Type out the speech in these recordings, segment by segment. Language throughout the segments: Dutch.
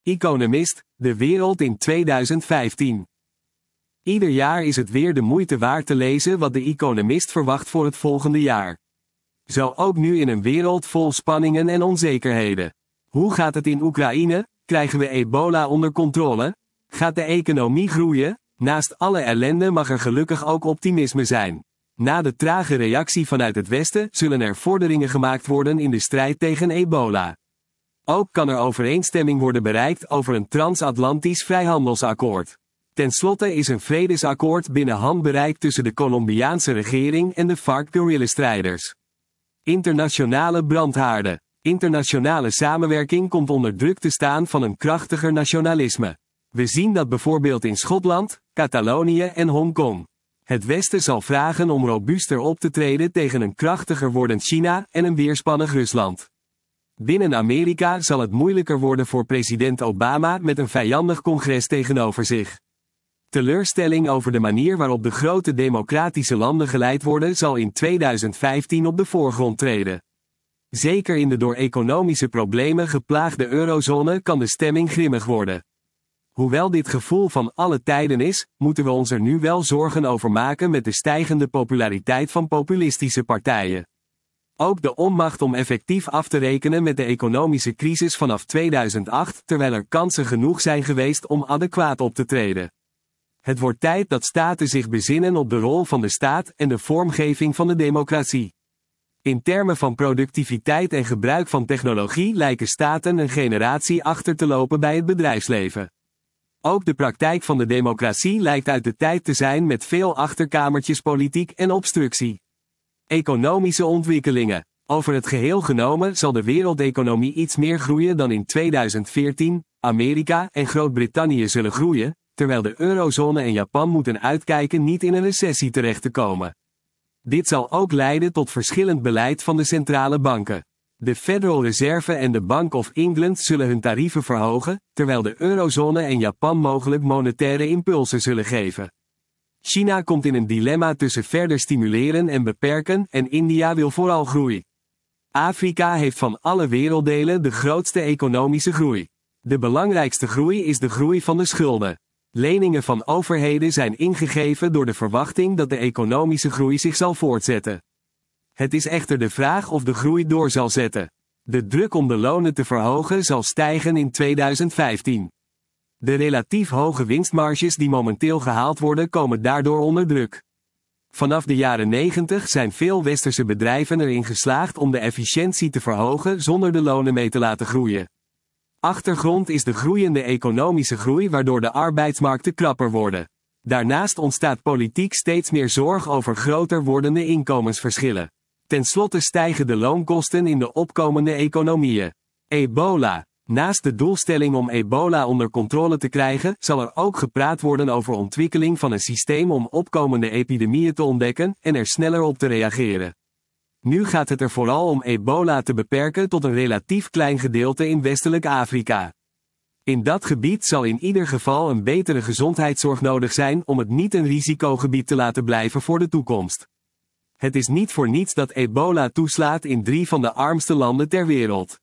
Economist, de wereld in 2015. Ieder jaar is het weer de moeite waard te lezen wat de Economist verwacht voor het volgende jaar. Zo ook nu in een wereld vol spanningen en onzekerheden. Hoe gaat het in Oekraïne? Krijgen we ebola onder controle? Gaat de economie groeien? Naast alle ellende mag er gelukkig ook optimisme zijn. Na de trage reactie vanuit het Westen zullen er vorderingen gemaakt worden in de strijd tegen ebola. Ook kan er overeenstemming worden bereikt over een transatlantisch vrijhandelsakkoord. Ten slotte is een vredesakkoord binnen handbereik tussen de Colombiaanse regering en de FARC-guerrillastrijders. Internationale brandhaarden. Internationale samenwerking komt onder druk te staan van een krachtiger nationalisme. We zien dat bijvoorbeeld in Schotland, Catalonië en Hongkong. Het Westen zal vragen om robuuster op te treden tegen een krachtiger wordend China en een weerspannig Rusland. Binnen Amerika zal het moeilijker worden voor president Obama met een vijandig congres tegenover zich. Teleurstelling over de manier waarop de grote democratische landen geleid worden zal in 2015 op de voorgrond treden. Zeker in de door economische problemen geplaagde eurozone kan de stemming grimmig worden. Hoewel dit gevoel van alle tijden is, moeten we ons er nu wel zorgen over maken met de stijgende populariteit van populistische partijen. Ook de onmacht om effectief af te rekenen met de economische crisis vanaf 2008, terwijl er kansen genoeg zijn geweest om adequaat op te treden. Het wordt tijd dat staten zich bezinnen op de rol van de staat en de vormgeving van de democratie. In termen van productiviteit en gebruik van technologie lijken staten een generatie achter te lopen bij het bedrijfsleven. Ook de praktijk van de democratie lijkt uit de tijd te zijn met veel achterkamertjespolitiek en obstructie. Economische ontwikkelingen. Over het geheel genomen zal de wereldeconomie iets meer groeien dan in 2014, Amerika en Groot-Brittannië zullen groeien, terwijl de eurozone en Japan moeten uitkijken niet in een recessie terecht te komen. Dit zal ook leiden tot verschillend beleid van de centrale banken. De Federal Reserve en de Bank of England zullen hun tarieven verhogen, terwijl de eurozone en Japan mogelijk monetaire impulsen zullen geven. China komt in een dilemma tussen verder stimuleren en beperken en India wil vooral groei. Afrika heeft van alle werelddelen de grootste economische groei. De belangrijkste groei is de groei van de schulden. Leningen van overheden zijn ingegeven door de verwachting dat de economische groei zich zal voortzetten. Het is echter de vraag of de groei door zal zetten. De druk om de lonen te verhogen zal stijgen in 2015. De relatief hoge winstmarges die momenteel gehaald worden komen daardoor onder druk. Vanaf de jaren 90 zijn veel westerse bedrijven erin geslaagd om de efficiëntie te verhogen zonder de lonen mee te laten groeien. Achtergrond is de groeiende economische groei waardoor de arbeidsmarkten krapper worden. Daarnaast ontstaat politiek steeds meer zorg over groter wordende inkomensverschillen. Ten slotte stijgen de loonkosten in de opkomende economieën. Ebola. Naast de doelstelling om ebola onder controle te krijgen, zal er ook gepraat worden over ontwikkeling van een systeem om opkomende epidemieën te ontdekken en er sneller op te reageren. Nu gaat het er vooral om ebola te beperken tot een relatief klein gedeelte in westelijk Afrika. In dat gebied zal in ieder geval een betere gezondheidszorg nodig zijn om het niet een risicogebied te laten blijven voor de toekomst. Het is niet voor niets dat ebola toeslaat in 3 van de armste landen ter wereld.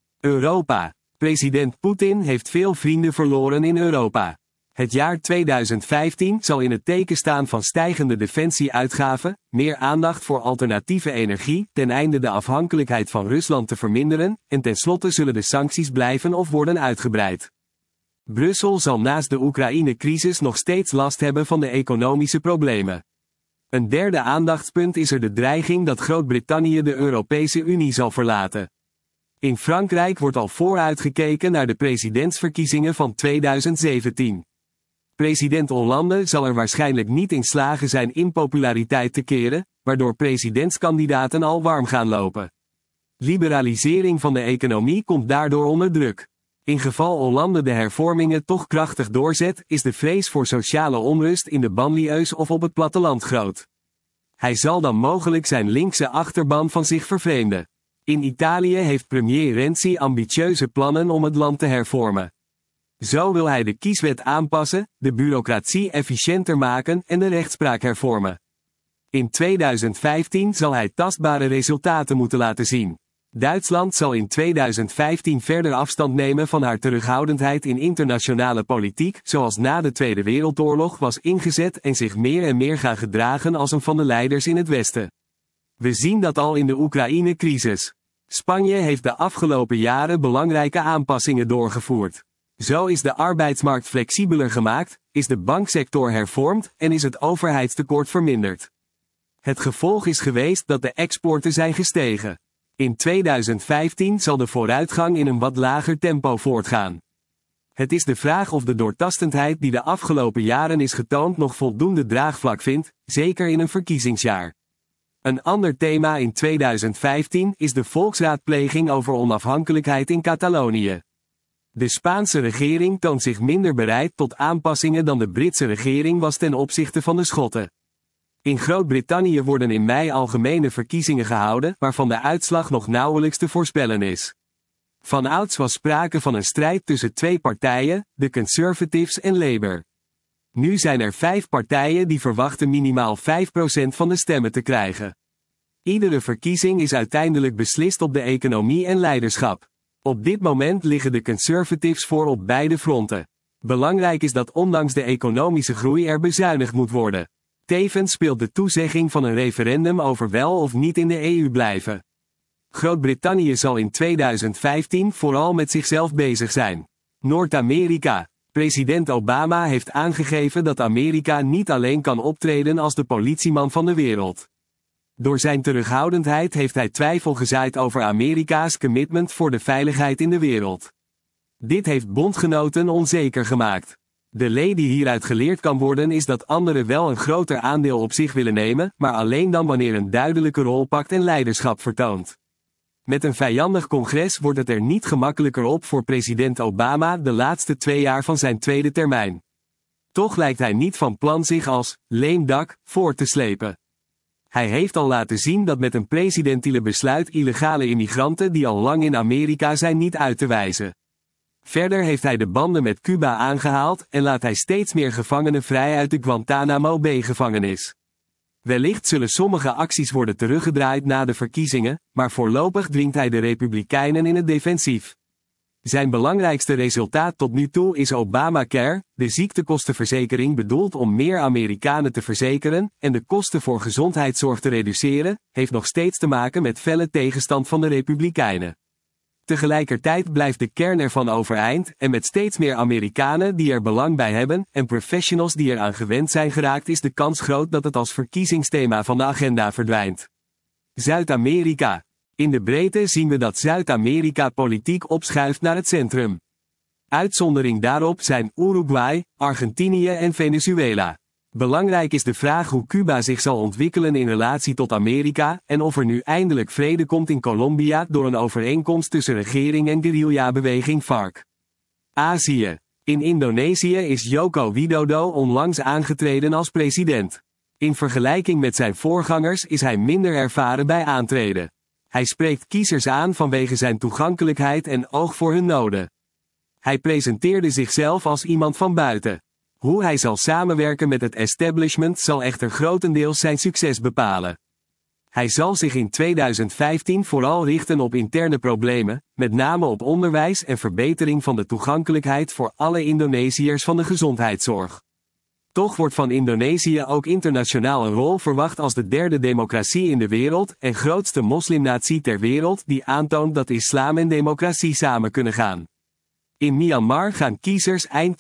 Europa. President Poetin heeft veel vrienden verloren in Europa. Het jaar 2015 zal in het teken staan van stijgende defensieuitgaven, meer aandacht voor alternatieve energie, ten einde de afhankelijkheid van Rusland te verminderen, en tenslotte zullen de sancties blijven of worden uitgebreid. Brussel zal naast de Oekraïne-crisis nog steeds last hebben van de economische problemen. Een derde aandachtspunt is er de dreiging dat Groot-Brittannië de Europese Unie zal verlaten. In Frankrijk wordt al vooruitgekeken naar de presidentsverkiezingen van 2017. President Hollande zal er waarschijnlijk niet in slagen zijn impopulariteit te keren, waardoor presidentskandidaten al warm gaan lopen. Liberalisering van de economie komt daardoor onder druk. In geval Hollande de hervormingen toch krachtig doorzet, is de vrees voor sociale onrust in de banlieues of op het platteland groot. Hij zal dan mogelijk zijn linkse achterban van zich vervreemden. In Italië heeft premier Renzi ambitieuze plannen om het land te hervormen. Zo wil hij de kieswet aanpassen, de bureaucratie efficiënter maken en de rechtspraak hervormen. In 2015 zal hij tastbare resultaten moeten laten zien. Duitsland zal in 2015 verder afstand nemen van haar terughoudendheid in internationale politiek, zoals na de Tweede Wereldoorlog was ingezet en zich meer en meer gaan gedragen als een van de leiders in het Westen. We zien dat al in de Oekraïne-crisis. Spanje heeft de afgelopen jaren belangrijke aanpassingen doorgevoerd. Zo is de arbeidsmarkt flexibeler gemaakt, is de banksector hervormd en is het overheidstekort verminderd. Het gevolg is geweest dat de exporten zijn gestegen. In 2015 zal de vooruitgang in een wat lager tempo voortgaan. Het is de vraag of de doortastendheid die de afgelopen jaren is getoond nog voldoende draagvlak vindt, zeker in een verkiezingsjaar. Een ander thema in 2015 is de volksraadpleging over onafhankelijkheid in Catalonië. De Spaanse regering toont zich minder bereid tot aanpassingen dan de Britse regering was ten opzichte van de Schotten. In Groot-Brittannië worden in mei algemene verkiezingen gehouden, waarvan de uitslag nog nauwelijks te voorspellen is. Vanouds was sprake van een strijd tussen twee partijen, de Conservatives en Labour. Nu zijn er 5 partijen die verwachten minimaal 5% van de stemmen te krijgen. Iedere verkiezing is uiteindelijk beslist op de economie en leiderschap. Op dit moment liggen de Conservatives voor op beide fronten. Belangrijk is dat ondanks de economische groei er bezuinigd moet worden. Tevens speelt de toezegging van een referendum over wel of niet in de EU blijven. Groot-Brittannië zal in 2015 vooral met zichzelf bezig zijn. Noord-Amerika. President Obama heeft aangegeven dat Amerika niet alleen kan optreden als de politieman van de wereld. Door zijn terughoudendheid heeft hij twijfel gezaaid over Amerika's commitment voor de veiligheid in de wereld. Dit heeft bondgenoten onzeker gemaakt. De les die hieruit geleerd kan worden is dat anderen wel een groter aandeel op zich willen nemen, maar alleen dan wanneer een duidelijke rol pakt en leiderschap vertoont. Met een vijandig congres wordt het er niet gemakkelijker op voor president Obama de laatste 2 jaar van zijn tweede termijn. Toch lijkt hij niet van plan zich als lame duck voor te slepen. Hij heeft al laten zien dat met een presidentiële besluit illegale immigranten die al lang in Amerika zijn niet uit te wijzen. Verder heeft hij de banden met Cuba aangehaald en laat hij steeds meer gevangenen vrij uit de Guantanamo Bay-gevangenis. Wellicht zullen sommige acties worden teruggedraaid na de verkiezingen, maar voorlopig dwingt hij de Republikeinen in het defensief. Zijn belangrijkste resultaat tot nu toe is Obamacare, de ziektekostenverzekering bedoeld om meer Amerikanen te verzekeren en de kosten voor gezondheidszorg te reduceren, heeft nog steeds te maken met felle tegenstand van de Republikeinen. Tegelijkertijd blijft de kern ervan overeind en met steeds meer Amerikanen die er belang bij hebben en professionals die eraan gewend zijn geraakt is de kans groot dat het als verkiezingsthema van de agenda verdwijnt. Zuid-Amerika. In de breedte zien we dat Zuid-Amerika politiek opschuift naar het centrum. Uitzondering daarop zijn Uruguay, Argentinië en Venezuela. Belangrijk is de vraag hoe Cuba zich zal ontwikkelen in relatie tot Amerika en of er nu eindelijk vrede komt in Colombia door een overeenkomst tussen regering en guerrillabeweging FARC. Azië. In Indonesië is Joko Widodo onlangs aangetreden als president. In vergelijking met zijn voorgangers is hij minder ervaren bij aantreden. Hij spreekt kiezers aan vanwege zijn toegankelijkheid en oog voor hun noden. Hij presenteerde zichzelf als iemand van buiten. Hoe hij zal samenwerken met het establishment zal echter grotendeels zijn succes bepalen. Hij zal zich in 2015 vooral richten op interne problemen, met name op onderwijs en verbetering van de toegankelijkheid voor alle Indonesiërs van de gezondheidszorg. Toch wordt van Indonesië ook internationaal een rol verwacht als de derde democratie in de wereld en grootste moslimnatie ter wereld die aantoont dat islam en democratie samen kunnen gaan. In Myanmar gaan kiezers eind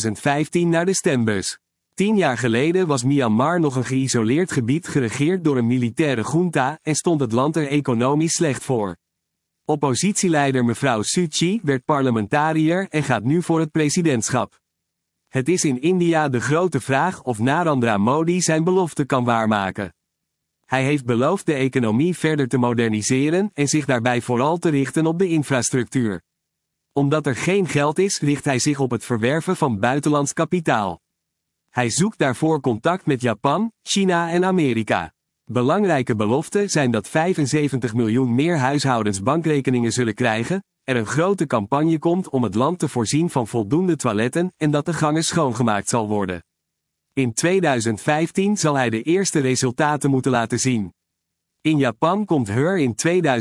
2015 naar de stembus. 10 jaar geleden was Myanmar nog een geïsoleerd gebied geregeerd door een militaire junta en stond het land er economisch slecht voor. Oppositieleider mevrouw Suu Kyi werd parlementariër en gaat nu voor het presidentschap. Het is in India de grote vraag of Narendra Modi zijn belofte kan waarmaken. Hij heeft beloofd de economie verder te moderniseren en zich daarbij vooral te richten op de infrastructuur. Omdat er geen geld is, richt hij zich op het verwerven van buitenlands kapitaal. Hij zoekt daarvoor contact met Japan, China en Amerika. Belangrijke beloften zijn dat 75 miljoen meer huishoudens bankrekeningen zullen krijgen, er een grote campagne komt om het land te voorzien van voldoende toiletten en dat de gangen schoongemaakt zal worden. In 2015 zal hij de eerste resultaten moeten laten zien. In Japan komt er in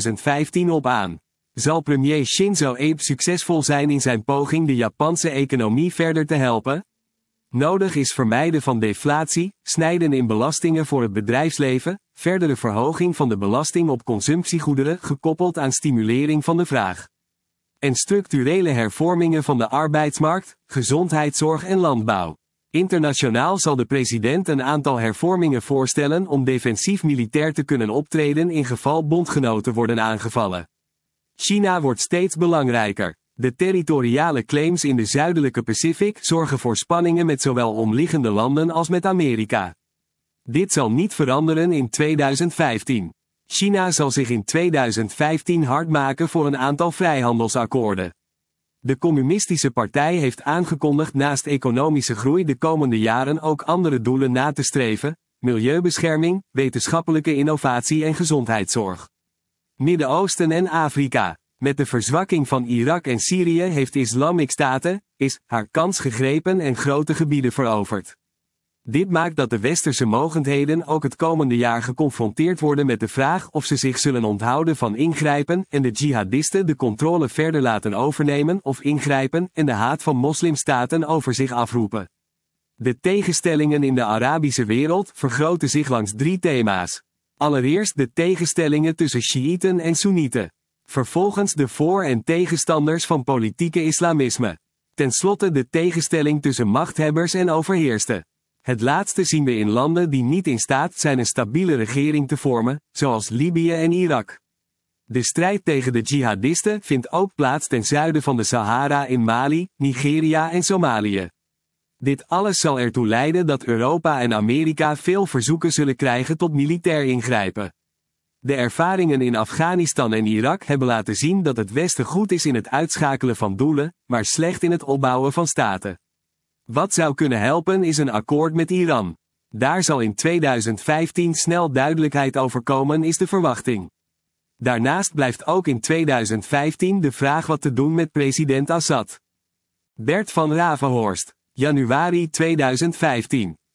2015 op aan. Zal premier Shinzo Abe succesvol zijn in zijn poging de Japanse economie verder te helpen? Nodig is vermijden van deflatie, snijden in belastingen voor het bedrijfsleven, verdere verhoging van de belasting op consumptiegoederen gekoppeld aan stimulering van de vraag. En structurele hervormingen van de arbeidsmarkt, gezondheidszorg en landbouw. Internationaal zal de president een aantal hervormingen voorstellen om defensief militair te kunnen optreden in geval bondgenoten worden aangevallen. China wordt steeds belangrijker. De territoriale claims in de zuidelijke Pacific zorgen voor spanningen met zowel omliggende landen als met Amerika. Dit zal niet veranderen in 2015. China zal zich in 2015 hard maken voor een aantal vrijhandelsakkoorden. De Communistische Partij heeft aangekondigd naast economische groei de komende jaren ook andere doelen na te streven: milieubescherming, wetenschappelijke innovatie en gezondheidszorg. Midden-Oosten en Afrika. Met de verzwakking van Irak en Syrië heeft Islamic State haar kans gegrepen en grote gebieden veroverd. Dit maakt dat de westerse mogendheden ook het komende jaar geconfronteerd worden met de vraag of ze zich zullen onthouden van ingrijpen en de jihadisten de controle verder laten overnemen of ingrijpen en de haat van moslimstaten over zich afroepen. De tegenstellingen in de Arabische wereld vergroten zich langs 3 thema's. Allereerst de tegenstellingen tussen Sjiïten en Soenieten. Vervolgens de voor- en tegenstanders van politieke islamisme. Ten slotte de tegenstelling tussen machthebbers en overheersten. Het laatste zien we in landen die niet in staat zijn een stabiele regering te vormen, zoals Libië en Irak. De strijd tegen de jihadisten vindt ook plaats ten zuiden van de Sahara in Mali, Nigeria en Somalië. Dit alles zal ertoe leiden dat Europa en Amerika veel verzoeken zullen krijgen tot militair ingrijpen. De ervaringen in Afghanistan en Irak hebben laten zien dat het Westen goed is in het uitschakelen van doelen, maar slecht in het opbouwen van staten. Wat zou kunnen helpen is een akkoord met Iran. Daar zal in 2015 snel duidelijkheid over komen, is de verwachting. Daarnaast blijft ook in 2015 de vraag wat te doen met president Assad. Bert van Ravenhorst, januari 2015.